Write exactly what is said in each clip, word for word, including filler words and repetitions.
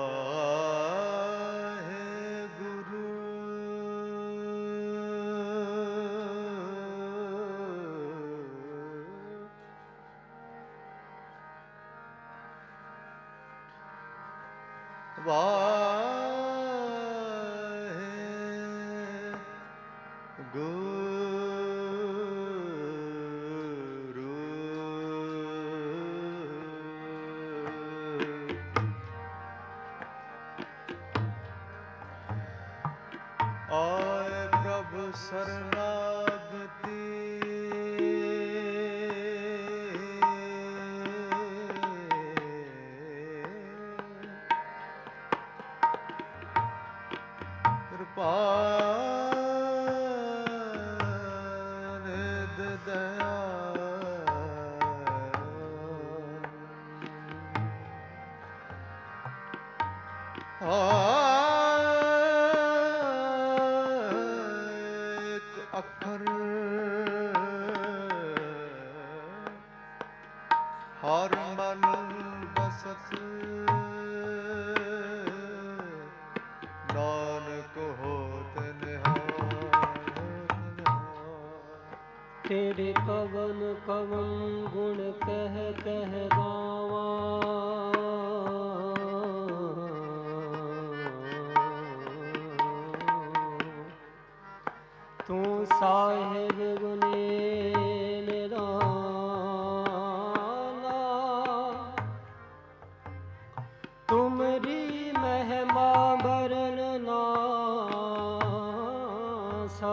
तेरे कवन कवन गुण कह कह गावा, तू साहिब गुने निराला, तुमरी महिमा बरन ना सा।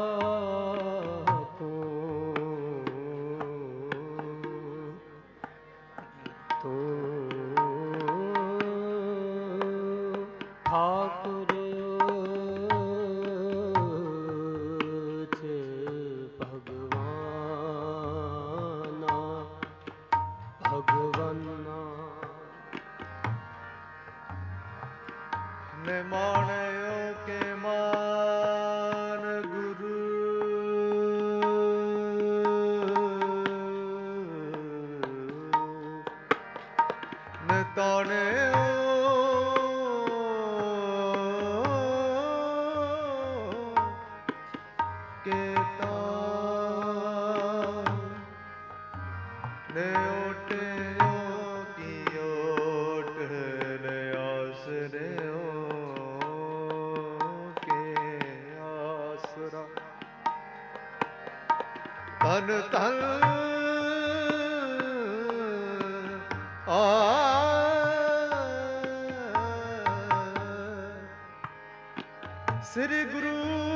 तन तन आ श्री गुरु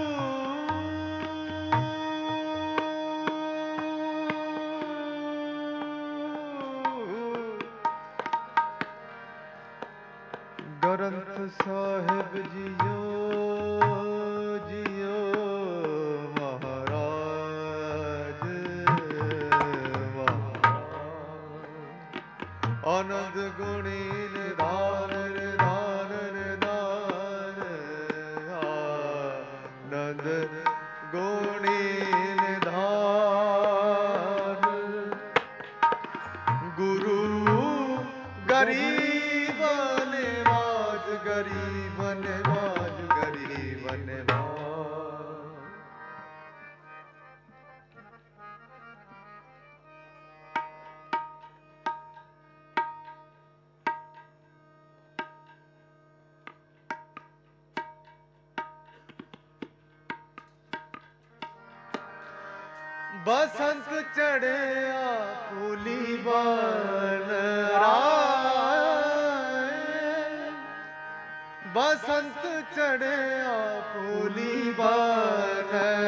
ग्रंथ साहिब जियो जियो महाराज आनंद गुणी निधान निधान निधान आनंद गुणी निधान गुरु गरीब नवाज गरीब नवाज गरीब नवाज। बसंत चढ़िया फूली बन राय, बसंत चढ़िया फूली बन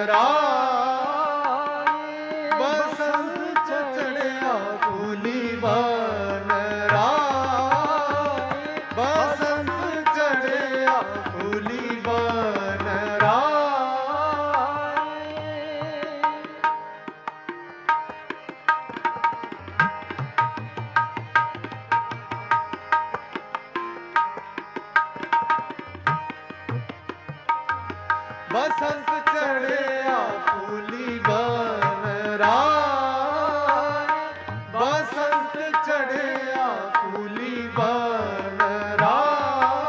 राय, बसंत चढ़िया फूली बन राय, बसंत चढ़िया फूली बन राय। बसंत चढ़िया फूली बन राय, बसंत चढ़िया फूली बन राय,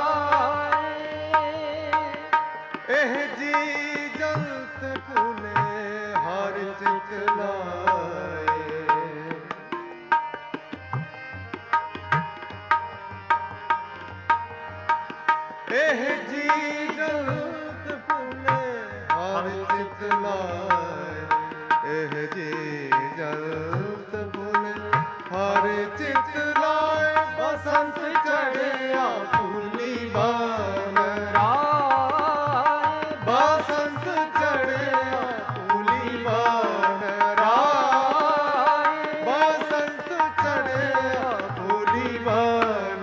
ਇਹ ਜੀ ਜਲਤ ਫੁੱਲੇ ਹਰ ਚਿਤ ਲਾਏ ਇਹ ਜੀ ਜਲਤ ਫੁੱਲੇ ਹਰ ਚਿਤ ਲਾਏ ਬਸੰਤ ਚੜਿਆ ਫੁੱਲੀ ਬਨ ਰਾਏ ਬਸੰਤ ਚੜਿਆ ਫੁੱਲੀ ਬਨ ਰਾਏ ਬਸੰਤ ਚੜਿਆ ਫੁੱਲੀ ਬਨ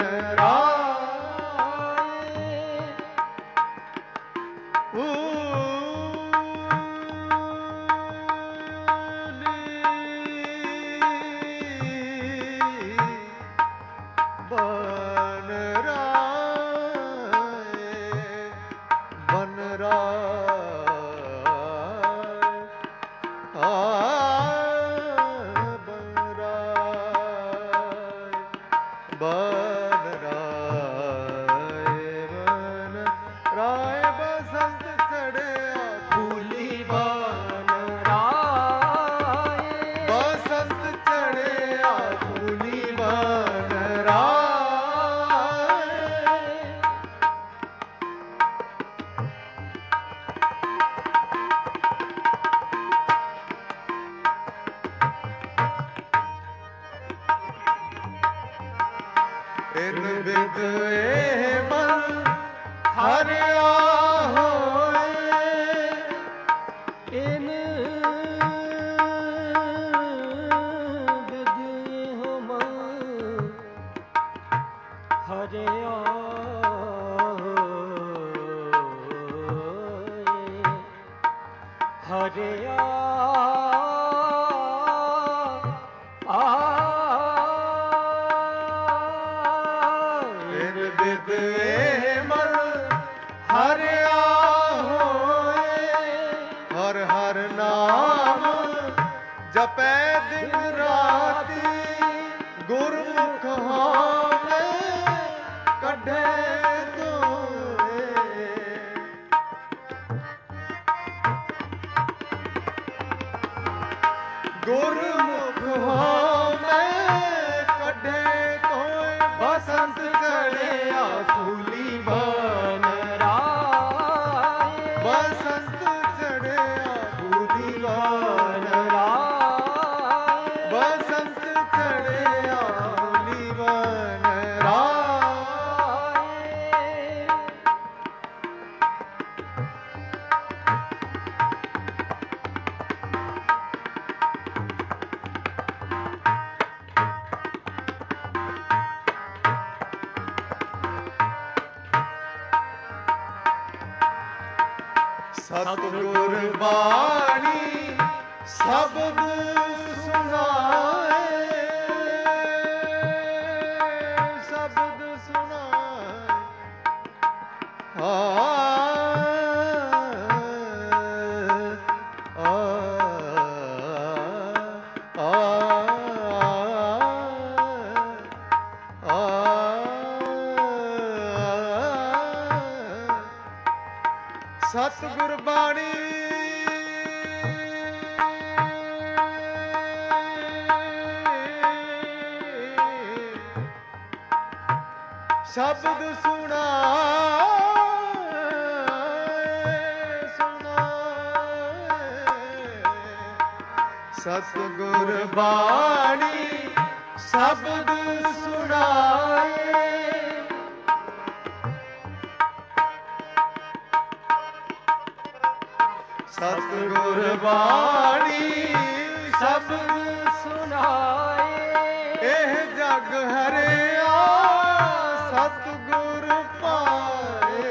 ਇਨ ਬਿਦ ਇਹ ਮਨ ਹਰਿਆ ਹੋਏ ਇਨ ਬਿਦ ਇਹ ਮਨ ਹਰਿਆ ਹੋਏ ਹਰਿਆ ਜਪੈ ਦਿਨ ਰਾਤੀ ਗੁਰਮੁਖ ਹੋਵੇ ਕੱਢੇ ਤੋਏ ਗੁਰਮੁਖ ਹੋਵੇ ਕੱਢੇ ਤੋਏ ਬਸੰਤ ਚੜਿਆ ਫੁੱਲੀ ਬਨ ਰਾਏ ਬਸੰਤ ਚੜਿਆ ਫੁੱਲੀ ਬਨ ਬਸੰਤ ਚੜਿਆ ਫੁੱਲੀ ਬਨ ਰਾਏ ਸਤਿਗੁਰ ਬਾਣੀ ਸ਼ਬਦ ਸੁਣਾਏ ਸ਼ਬਦ ਸੁਣਾਏ ਆ ਆ ਆ ਆ ਸਤਿਗੁਰ ਬਾਣੀ ਸ਼ਬਦ ਸੁਣਾਏ ਸੁਣਾਏ ਸਤਿਗੁਰ ਬਾਣੀ ਸ਼ਬਦ ਸੁਣਾਏ ਸਤਿਗੁਰ ਬਾਣੀ ਸ਼ਬਦ ਸੁਣਾਏ ਇਹ ਜਗ ਹਰਿਆ ਸਤਿਗੁਰ ਪਾਏ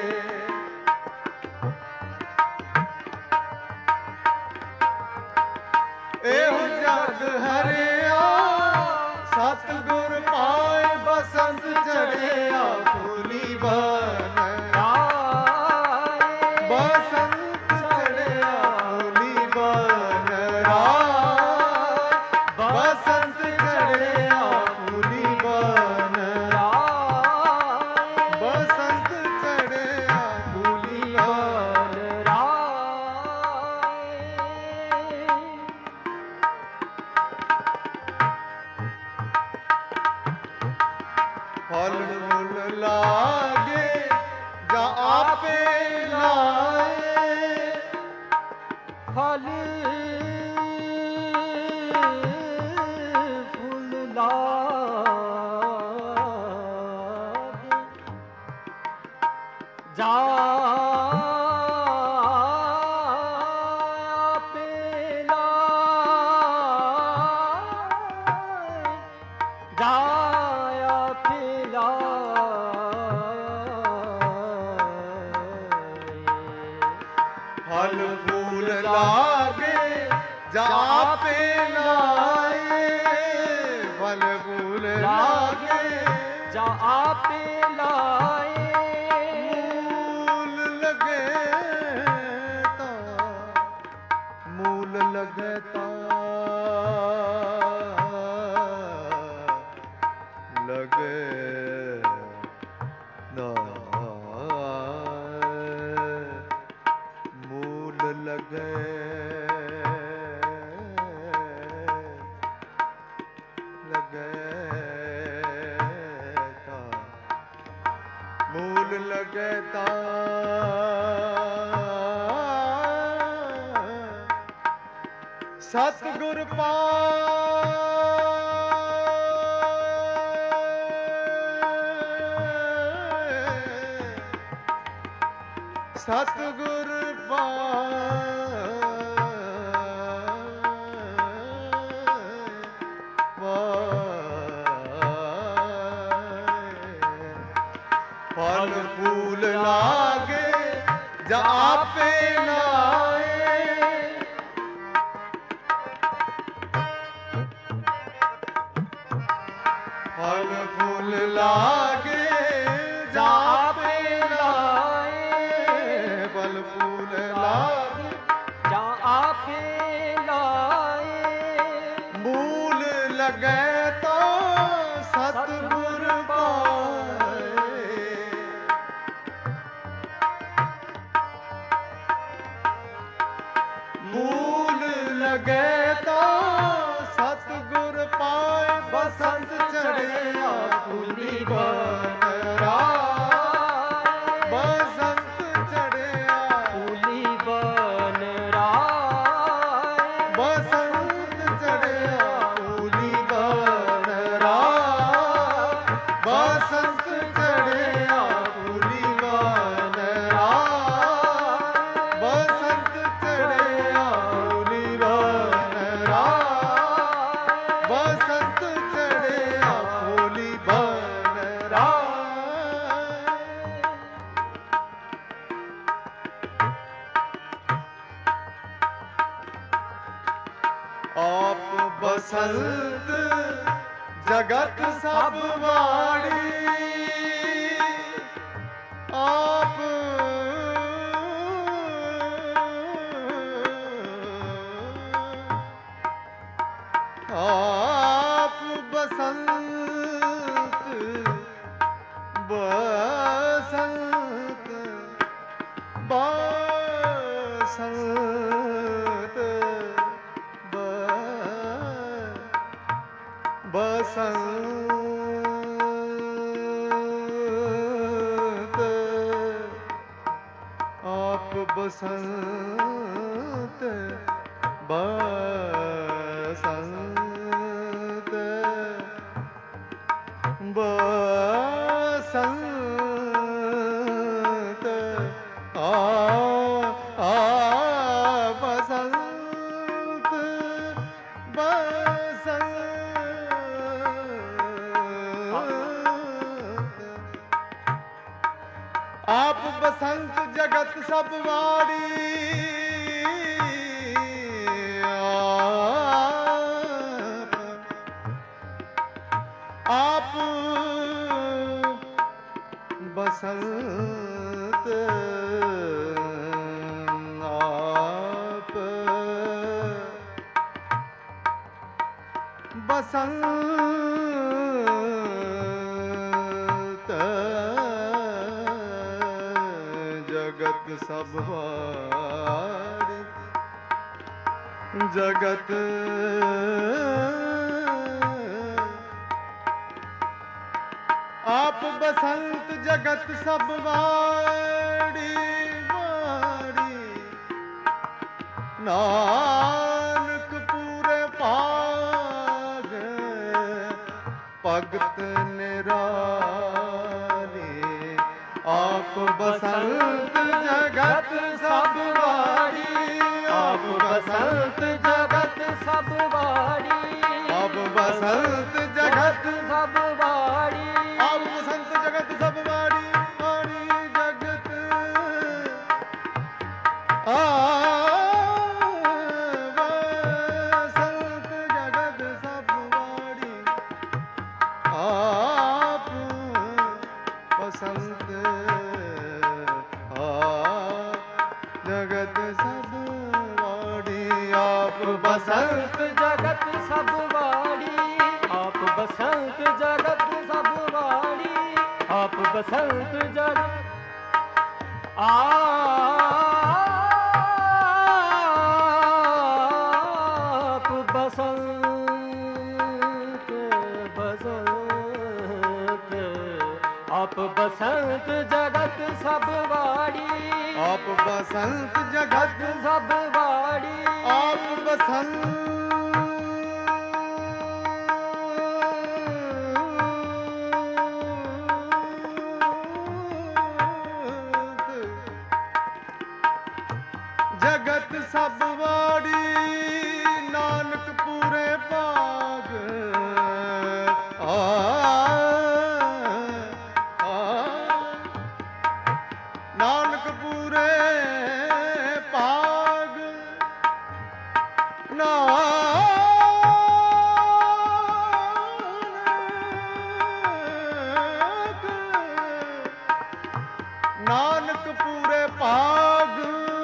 ਇਹੋ ਜਗ ਹਰਿਆ ਸਤਿਗੁਰ ਪਾਏ ਬਸੰਤ ਚੜਿਆ ਫੁੱਲੀ ਬਨ ਰਾਏ ਬਸੰਤ ਚੜਿਆ ਫੁੱਲੀ ਬਨ ਰਾਏ ਬਸੰਤ ਚੜਿਆ ਫੁੱਲੀ ਬਨ ਰਾਏ ਆਪੇ ਲਾਏ ਫਲ ਫੁੱਲ ਲਾਗ ਜਾ ਫਲ ਫੂਲ ਲਾਗੇ ਜਾਪੇ ਲਾਏ ਫਲ ਫੂਲ ਲਾਗੇ ਜਾ ਆਪੇ ਲਾਏ ਮੂਲ ਲਗੇ ਤਾਂ ਮੂਲ ਲਗੇ ਤਾਂ ਲਗੇ ਨਾ ਲਗੇ ਲਗੇ ਤਾਂ ਮੂਲ ਲਗੇ ਤਾਂ ਸਤਿਗੁਰ ਪਾਏ ਸਤਿਗੁਰ ਫਲ ਫੂਲ ਲਾਗੇ ਜਾ ਆਪੇ ਲਾਏ ਫਲ ਫੂਲ ਲਾਗੇ ਜਾ ਆਪੇ ਲਾਏ ਫਲ ਫੂਲ ਲਾਗੇ ਜਾ ਆਪੇ ਲਾਏ ਮੂਲ ਲਗੇ ਤਾਂ ਸਤਿਗੁਰ ਪਾਏ ਮੂਲ ਲਗੇ ਤਾਂ ਸਤਿਗੁਰ ਪਾਏ ਬਸੰਤ ਚੜਿਆ ਫੁੱਲੀ ਬਨ ਰਾਏ ਬਸੰਤ ਚੜਿਆ ਫੁੱਲੀ ਬਨ ਰਾਏ ਬਸੰਤ ਚੜਿਆ ਫੁੱਲੀ ਬਨ ਰਾਏ ਬਸੰਤ ਚੜਿਆ ਫੁੱਲੀ ਬਨ ਰਾਏ ਬਸੰਤ ਚੜਿਆ ਫੁੱਲੀ ਬਨ ਰਾਏ ਬਸੰਤ ਚੜਿਆ ਫੁੱਲੀ ਬਨ ਰਾਏ ਆਪ ਬਸੰਤ ਜਗਤ ਸਭ ਵਾੜੀ ਆਪ ਆਪ ਬਸੰਤ ਬਸੰਤ ਬਸੰਤ ਬਸੰਤ ਆਪ ਬਸੰਤ ਬਸੰਤ ਬਸੰਤ ਆ ਆ ਬਸੰਤ ਆਪ ਬਸੰਤ ਜਗਤ ਸਭ ਵਾੜੀ ਆਪ ਬਸੰਤ ਆਪ ਬਸੰਤ ਜਗਤ ਸਭ ਵਾੜੀ ਜਗਤ ਆਪ ਬਸੰਤ ਜਗਤ ਸਭ ਵਾੜੀ ਨਾਨਕ ਪੂਰੇ ਭਾਗ ਭਗਤ ਨਿਰਾਲੇ ਆਪ ਬਸੰਤ ਜਗਤ ਸਭ ਵਾਰੀ ਆਪ ਬਸੰਤ ਜਗਤ ਸਭ ਵਾੜੀ ਆਪ ਬਸੰਤ ਜਗਤ ਸਭ ਵਾੜੀ ਆਪ ਬਸੰਤ ਜਗਤ ਸਭ ਵਾਰੀ ਵਾਰੀ ਜਗਤ ਆ बसंत जगत सब वाड़ी आप बसंत जगत सब वाड़ी आप बसंत जगत आप बसंत बसंत आप बसंत जगत सब वाड़ी आप बसंत जगत सब वाड़ी आप बसंत जगत सब वाड़ी नानक पूरे भाग आ, आ नानक पूरे भाग नानक नानक पूरे भाग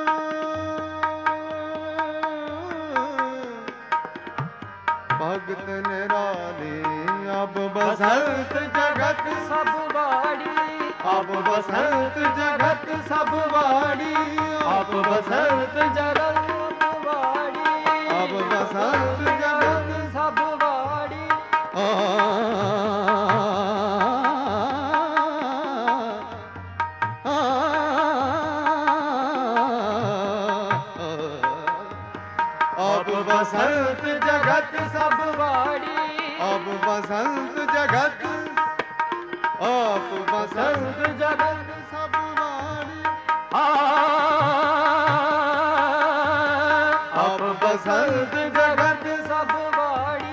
भगत निराले अब बसंत जगत सब वाड़ी अब बसंत जगत सब वाड़ी आप बसंत जगत वाड़ी अब बसंत जगत सब वाड़ी आ, आ, अब बसंत जगत सब वाड़ी अब बसंत जगत अब बसंत जगत सब वारी आप बसंत जगत सब वाड़ी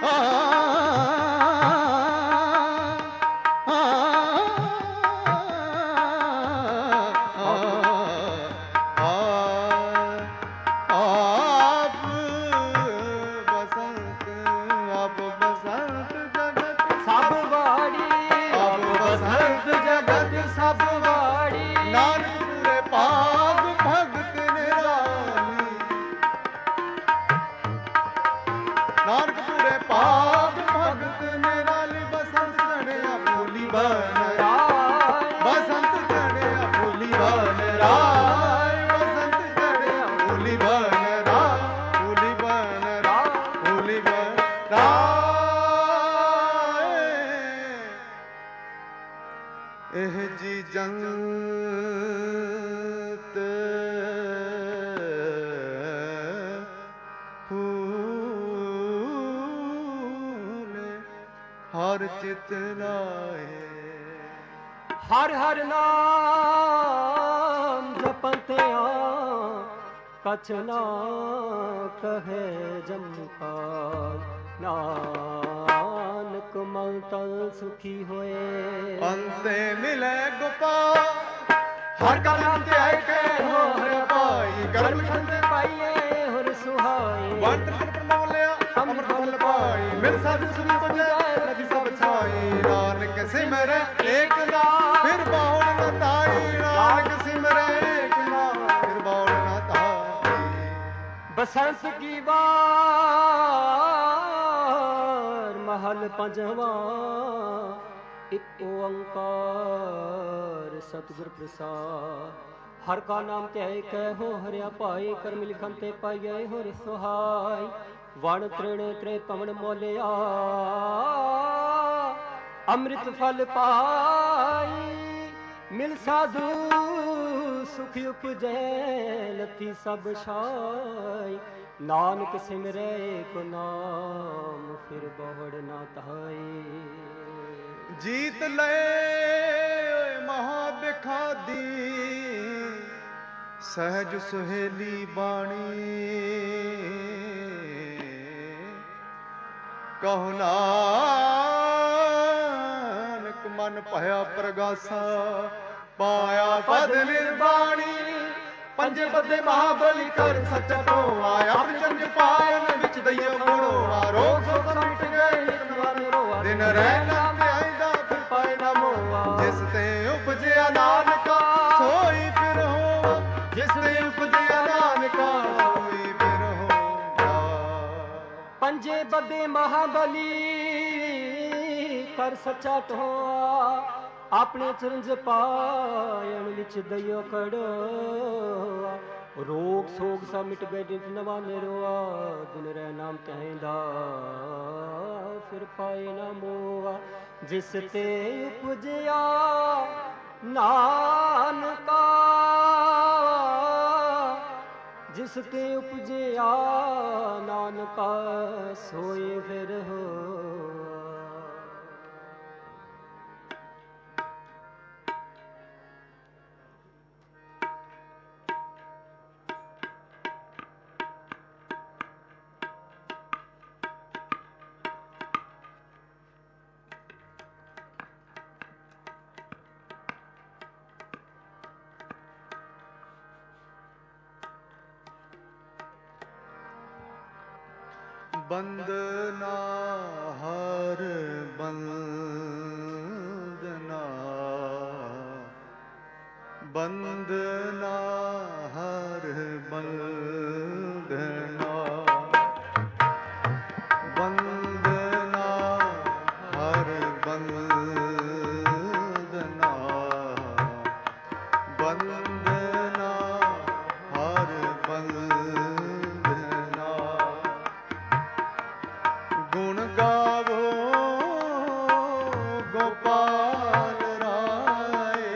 आप बसंत आप बसंत जगत सब वाड़ी आप बसंत जगत सब वाड़ी नानक पूरे भाग भगत निराली नानक पूरे भाग भगत निराली बसंत चढ़िया फूली बन राय बसंत चढ़िया फूली बन राय बसंत चढ़िया फूली बन राय फूली बन राय फूली बन राय एह जी जंत फूल हर चित लाए हर हर नाम जपते कछ ना कहे जमपाल नानक मल तल सुखी होए अंते मिले गोपाल हर का नाम ते आए के हो हर पाई गर्म ठंड पाइए हर सुहाई वंत पर मोलिया अमर फल पाई मिल साध सुन बजे नदी सब छाई नानक सिमरे एक नाम फिर बाहुल न ताई नानक सिमरे एक नाम फिर बाहुल न ताई बसंत की बार महल पंजवा एक ओंकार सतगुर प्रसाद हर का नाम त्याय कहो हरिया पाई कर्म लिखन ते पाइए हो सुहाय वण तृण त्रे पवन मोलिया अमृत फल पाई मिल साधु सुख उपजै लती सब छाई। नानक सिमरै को नाम फिर बहुड़ ना धाई। जीत ले महाबिखादी सहज सुहेली बाणी। कहो नानक मन भया प्रगासा पाया पद निर्वाणी। पंजे बदे महाबली कर सच ढोआ अब चंज पायन विच दइयो घोड़ा। रोग सो मिट गए दिन रहना आईदा फिर पाए ना मोआ। जिस ते उपजया नानका सोई फिर हो। जिस ते उपजया नानका सोई फिर हो। पंजे बदे महाबली कर सचा ढोआ अपने चरंज पायन विच दइयो कड़ोआ। रोग सोग सा मिट गए दिन नवा निरोआ। दिन रह नाम तहैंदा फिर पाए ना मोआ। जिस ते उपजया नानका जिस ते उपजया नानका सोए फिर हो। बंदना हर बंदना बंदना हर बंदना बंदना हर बंदना बंदना हर बंदना। गुण गावो गोपाल राय।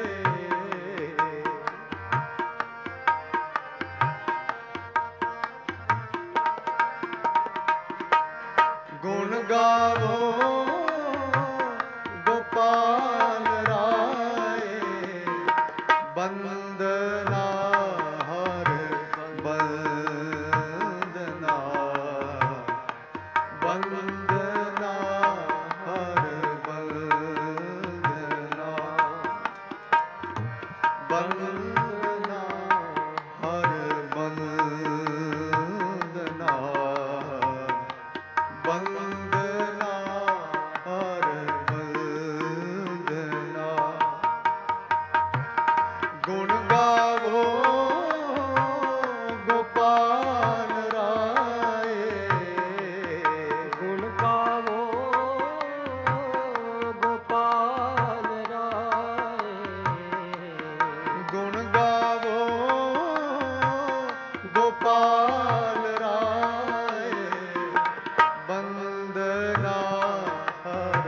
गुण गावो गोपाल राय। बंदना हर बंदना बंदना हर बंदना बंदना हर बंदना बंदना हर बंदना। गुण गावो गोपाल राय। गुण गावो गोपाल राय। गुण गावो गोपाल राय। बंदना हर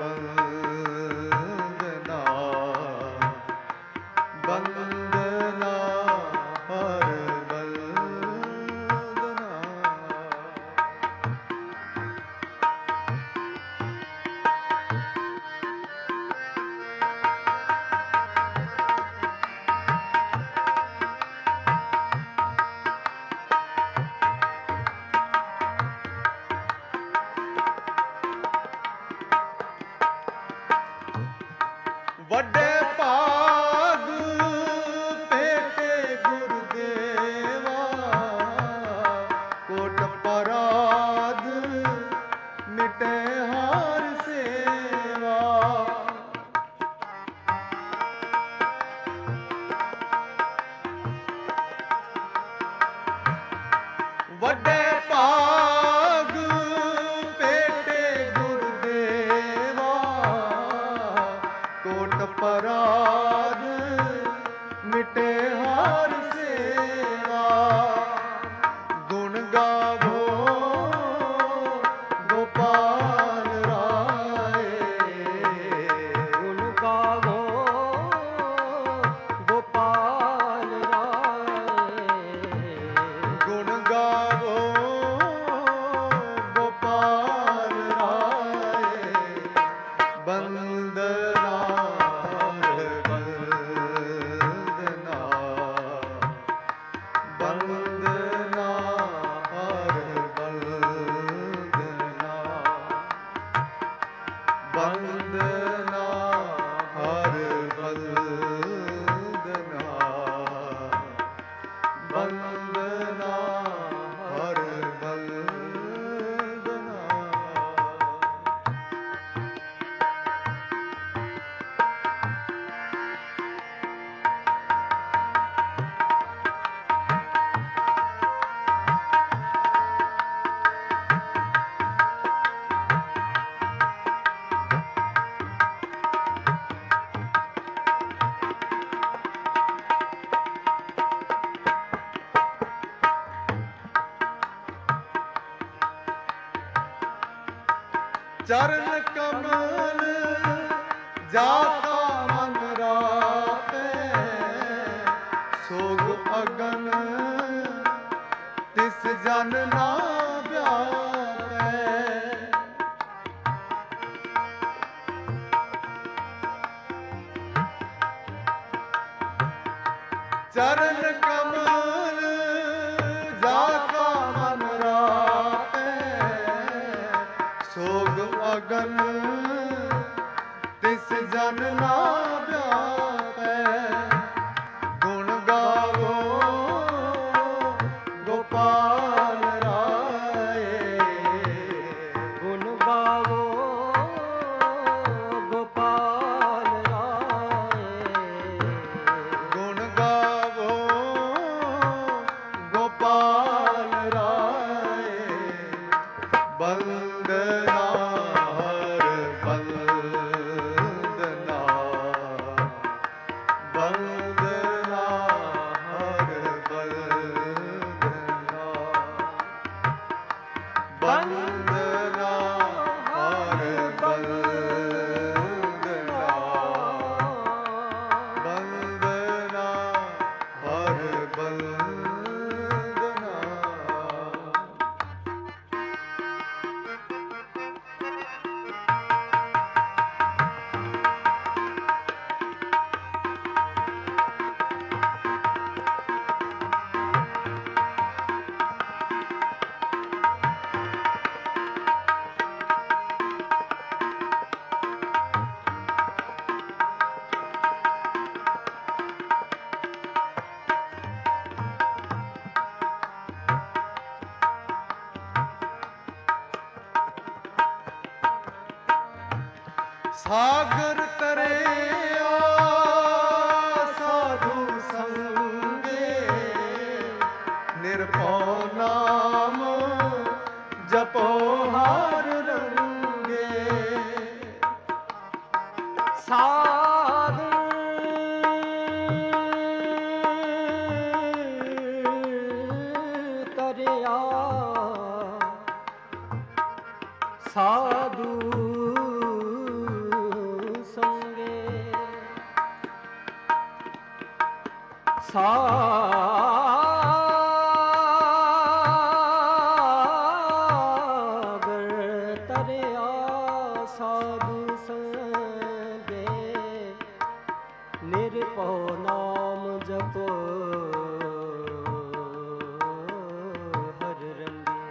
बंदना बंदना हर बंदना। ਵੱਡੇ ਭਾਗ ਚਰਨ ਕਮਲ ਜਾਤਾ ਮਨ ਰਾਪੈ, ਸੋਗ ਅਗਨ ਤਿਸ ਜਨ ਨਾ ਵਿਆਪੈ। ਚਰਨ ਕਮਲ ਜਾਤਾ ਮਨ ਰਾਪੈ, ਸੋਗ ਅਗਨ ਤਿਸ ਜਨ ਨਾ ਵਿਆਪੈ। ਗੁਣ ਗਾਵੋ ਗੋਪਾਲ ਰਾਏ, ਗੁਣ ਗਾਵੋ ਗੋਪਾਲ ਰਾਏ, ਗੁਣ ਗਾਵੋ ਗੋਪਾਲ ਰਾਏ। ਬੰਦਨਾ ਹਰ ਬੰਦਨਾ, ਬੰਦਨਾ ਹਰ ਬੰਦਨਾ, ਬੰਦਨਾ ਹਰ ਬੰਦਨਾ, ਬੰਦਨਾ ਹਰ ਬੰਦਨਾ। ਸਾਗਰ ਤਰਿਆ ਸਾਧੂ ਸੰਗੇ, ਨਿਰਭਉ ਨਾਮ ਜਪੋ ਹਰ ਰੰਗੇ। ਸਾਧੂ ਤਰਿਆ ਸਾਧੂ ਸੰਗੇ, ਸਾਗਰ ਤਰਿਆ ਸਾਧੂ ਸੰਗੇ, ਨਿਰਭਉ ਨਾਮ ਜਪੋ ਹਰ ਰੰਗੇ।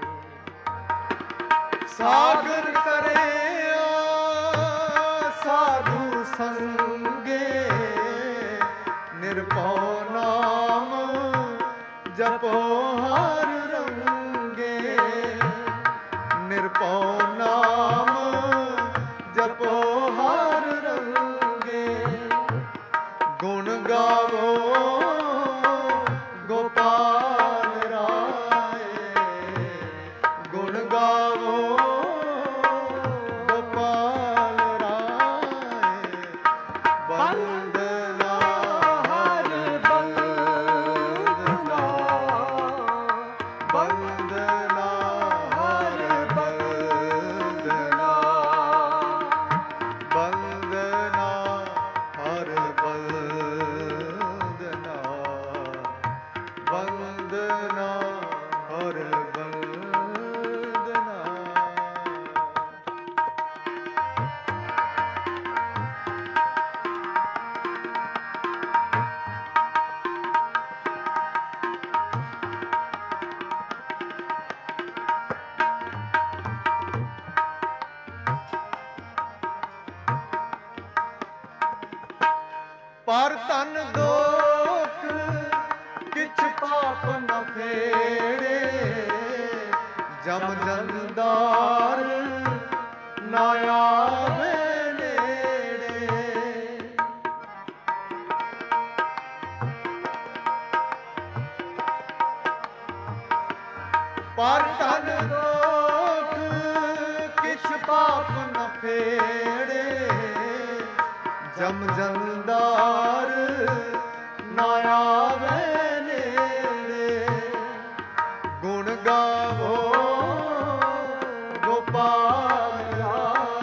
ਸਾਗਰ ਤਰਿਆ ਸਾਧੂ ਸੰਗੇ, ਨਿਰਭਉ ਨਾਮ ਜਪੋ ਹਰ ਰੰਗੇ। ਨਿਰਭਉ ਨਾਮ ਜਪੋ ਹਰ ਰੰਗੇ। ਗੁਣ ਗਾਵੋ ਗੋਪਾਲ ਰਾਏ, ਗੁਣ ਗਾਵੋ ਗੋਪਾਲ ਰਾਏ। ਬੰਦਨਾ ਹਰ ਬੰਦਨਾ, ਬੰਦਨਾ ਹਰ ਬੰਦਨਾ, ਬੰਦਨਾ ਹਰ ਬੰਦਨਾ, ਬੰਦਨਾ ਹਰ ਬੰਦਨਾ। ਪਰ ਤਨ ਦੋਖ ਕਿਛ ਪਾਪ ਨ ਫੇੜੇ, ਜਮ ਜੰਦਾਰ ਨਾ ਆਵੇ ਨੇੜੇ। ਪਰ ਤਨ ਦੋਖ ਕਿਛ ਪਾਪ ਨ ਫੇੜੇ, ਜਮ ਜੰਦਾਰ ਨਾ ਆਵੇ ਨੇੜੇ। ਗੁਣ ਗਾਵੋ ਗੋਪਾਲ ਰਾਏ,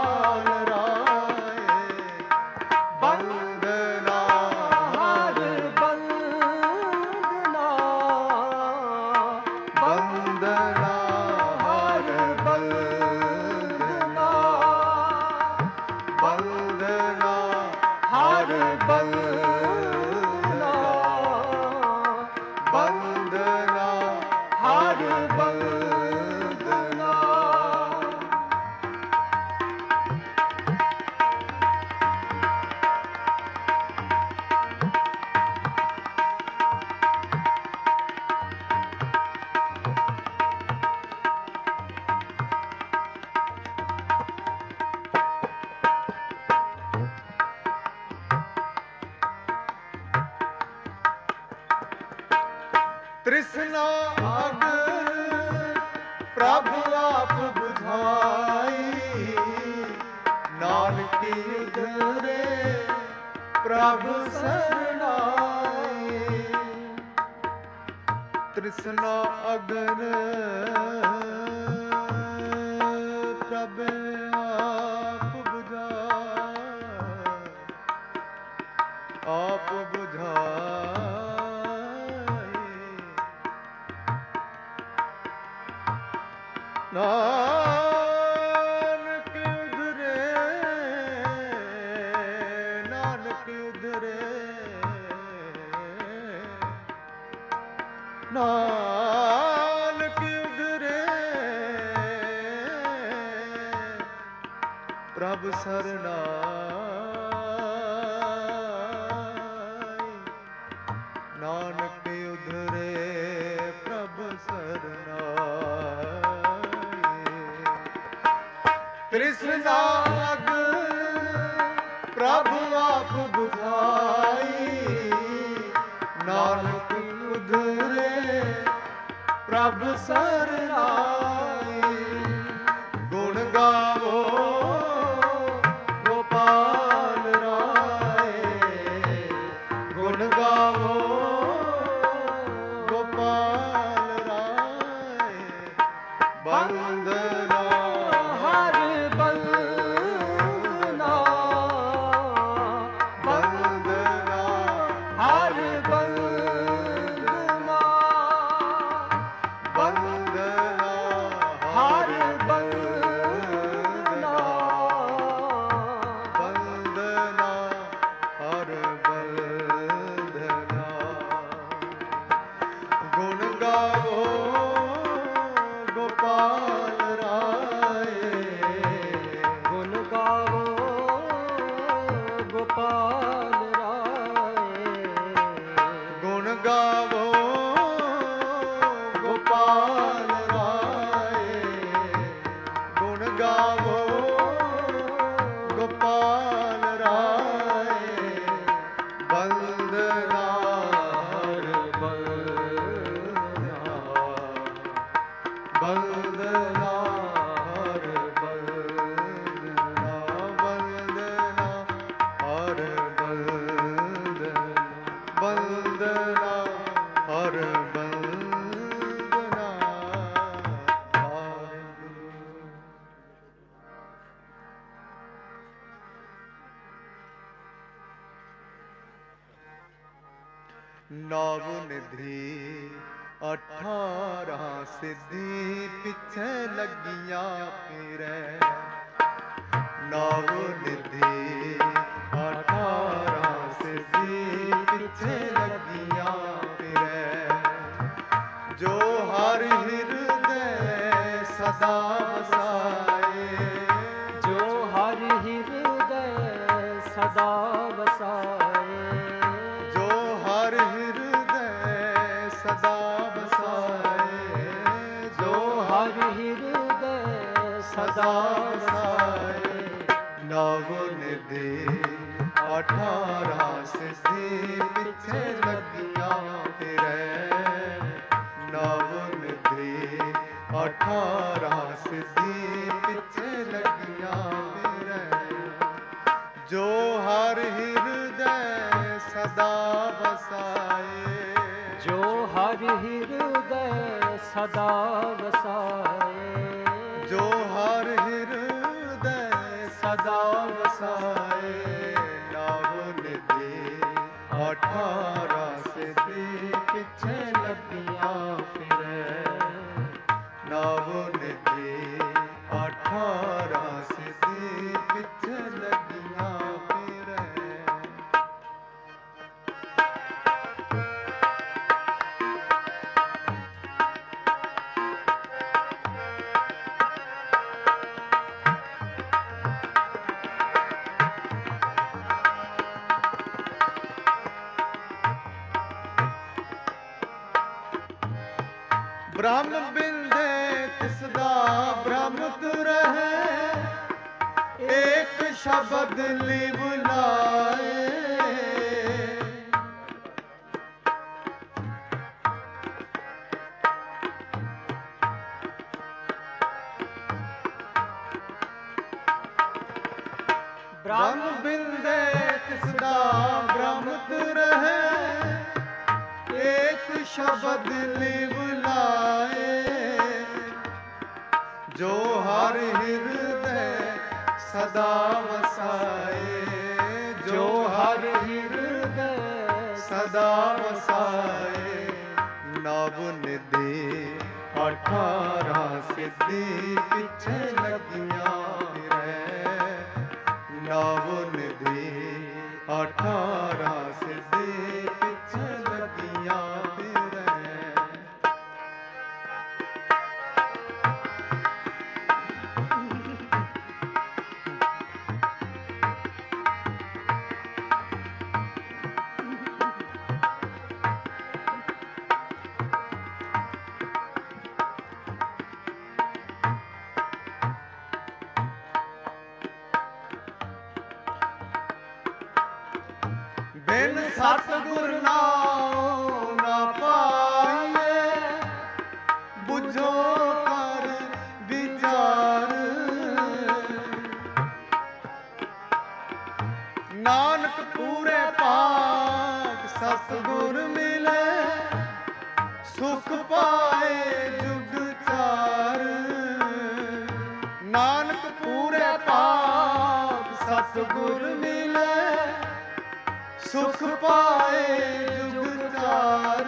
ਤ੍ਰਿਸ਼ਨਾ ਅਗ ਪ੍ਰਭ ਆਪ ਬੁਝਾਈ, ਨਾਨਕੀ ਉਧਰੇ ਪ੍ਰਭ ਸਰਨਾਈ। ਤ੍ਰਿਸ਼ਨਾ ਅਗਨ ਪ੍ਰਭ ਆਪ ਬੁਝਾਈ, ਆਪ ਬੁਝਾਈ। ਨਾਨਕ ਉਧਰੇ, ਨਾਨਕ ਉਧਰੇ, ਨਾਨਕ ਉਧਰੇ ਪ੍ਰਭ ਸਰਨਾਈ। ਨਾਨਕ ਉਧਰੇ ਪ੍ਰਭ ਸਰਨਾਈ। ਤ੍ਰਿਸ਼ਨਾ ਅਗ ਪ੍ਰਭ ਆਪ ਬੁਝਾਈ, ਨਾਨਕ ਉਧਰੇ ਪ੍ਰਭ ਸਰਨਾਈ। ਗੁਣ ਗਾਵੋ ਗੋਪਾਲ ਰਾਏ, ਗੁਣ ਗਾਵੋ ਗੋਪਾਲ ਰਾਏ। ਬੰਦਨਾ ਨਵ ਨਿਧੀ ਅਠਾਰਾਂ ਸਿੱਧੀ ਪਿੱਛੇ ਲੱਗੀਆਂ ਫਿਰੈ। ਨਵ ਨਿਧੀ ਅਠਾਰਾਂ ਸਿੱਧੀ ਪਿੱਛੇ ਲੱਗੀਆਂ ਫਿਰੈ। ਜੋ ਹਰ ਹਿਰਦੈ ਸਦਾ ਵਸਾਏ, ਜੋ ਹਰ ਹਿਰਦੈ ਸਦਾ ਵਸਾਏ। ਜੋ ਹਰ ਹਿਰਦੈ ਸਦਾ ਵਸਾਏ, ਜੋ ਹਰ ਹਿਰਦੈ ਸਦਾ ਵਸਾਏ। ਨਵ ਨਿਧੀ ਅਠਾਰਾਂ ਸਿੱਧੀ ਪਿੱਛੇ ਲੱਗੀਆਂ ਫਿਰੈ। ਨਵ ਨਿਧੀ ਅਠਾਰਾਂ ਸਿੱਧੀ ਪਿੱਛੇ ਲੱਗੀਆਂ ਫਿਰੈ। ਜੋ ਹਰ ਹਿਰਦੈ ਸਦਾ ਵਸਾਏ, ਜੋ ਹਰ ਹਿਰਦੈ ਸਦਾ ਵਸਾਏ। ਜੋ ਹਰ ਹਿਰਦੈ ਸਦਾ ਵਸਾਏ ਨਾਮ ਨਿਧੀ ਅਠਾਰਾਂ ਸਿੱਧੀ ਪਿੱਛੇ ਲੱਗੀਆਂ ਫਿਰੇ ਨਾਮ ਨਿਧੀ ਅਠਾਰਾਂ ਸਿੱਧੀ ਪਿੱਛੇ ਲੱਗੀਆਂ ਫਿਰੇ ਬ੍ਰਹਮ ਬਿੰਦੇ ਤਿਸਦਾ ਬ੍ਰਹਮ ਤੁਰਹਿ ਏਕ ਸ਼ਬਦ ਲਿਵ ਲਾਏ ਬ੍ਰਹਮ ਬਿੰਦੇ ਤਿਸਦਾ ਬ੍ਰਹਮ ਤੁਰਹਿ ਏਕ ਸ਼ਬਦ ਲਿਵ ਜੋ ਹਰ ਹਿਰਦੈ ਸਦਾ ਵਸਾਏ ਜੋ ਹਰ ਹਿਰਦੈ ਸਦਾ ਵਸਾਏ ਨਵ ਨਿਧੀ ਅਠਾਰਾਂ ਸਿੱਧੀ ਪਿੱਛੇ ਲੱਗੀਆਂ ਫਿਰੈ ਨਵ ਨਿਧੀ ਅਠਾਰਾਂ ਸਿੱਧੀ ਪਿੱਛੇ ਲੱਗੀਆਂ ਬਿਨ ਸਤਿਗੁਰ ਨਾਉ ਨਾ ਪਾਈਏ ਬੁਝੋ ਕਰ ਵਿਚਾਰ ਨਾਨਕ ਪੂਰੇ ਭਾਗ ਸਤਿਗੁਰ ਮਿਲੇ ਸੁਖ ਪਾਏ ਜੁਗ ਚਾਰ ਨਾਨਕ ਪੂਰੇ ਭਾਗ ਸਤਿਗੁਰ ਮਿਲੇ ਸੁਖ ਪਾਏ ਜੁਗ ਚਾਰ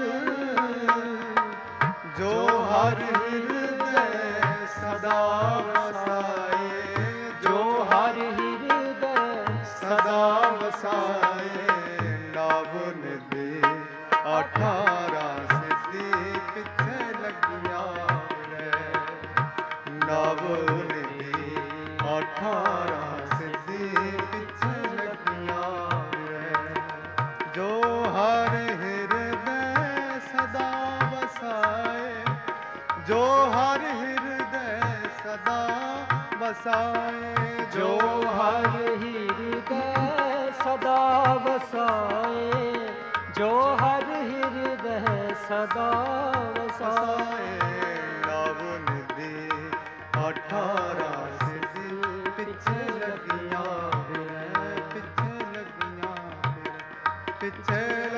ਜੋ ਹਰ ਹਿਰਦੈ ਸਦਾ ਵਸਾਏ ਜੋ ਹਰ ਹਿਰਦੈ ਸਦਾ ਵਸਾਏ ਨਵ ਨਿਧੀ ਅਠਾਰਾਂ ਸਿੱਧੀ ਪਿੱਛੇ ਲੱਗੀਆਂ ਫਿਰੈ ਨਵ ਨਿਧੀ ਅਠਾਰਾਂ ਸਿੱਧੀ ਪਿੱਛੇ ਲੱਗੀਆਂ ਜੋ ਹਰ ਹਿਰਦੈ ਸਦਾ ਵਸਾਏ ਜੋ ਹਰ ਹਿਰਦੈ ਸਦਾ ਵਸਾਏ ਜੋ ਹਰ ਹਿਰਦੈ ਸਦਾ ਵਸਾਏ ਜੋ ਹਰ ਹਿਰਦੈ ਸਦਾ ਵਸਾਏ ਨਵ ਨਿਧੀ ਅਠਾਰਾਂ ਸਿੱਧੀ ਪਿੱਛੇ ਲੱਗੀਆਂ ਫਿਰੈ ਪਿੱਛੇ ਲੱਗੀਆਂ ਫਿਰੈ ਪਿੱਛੇ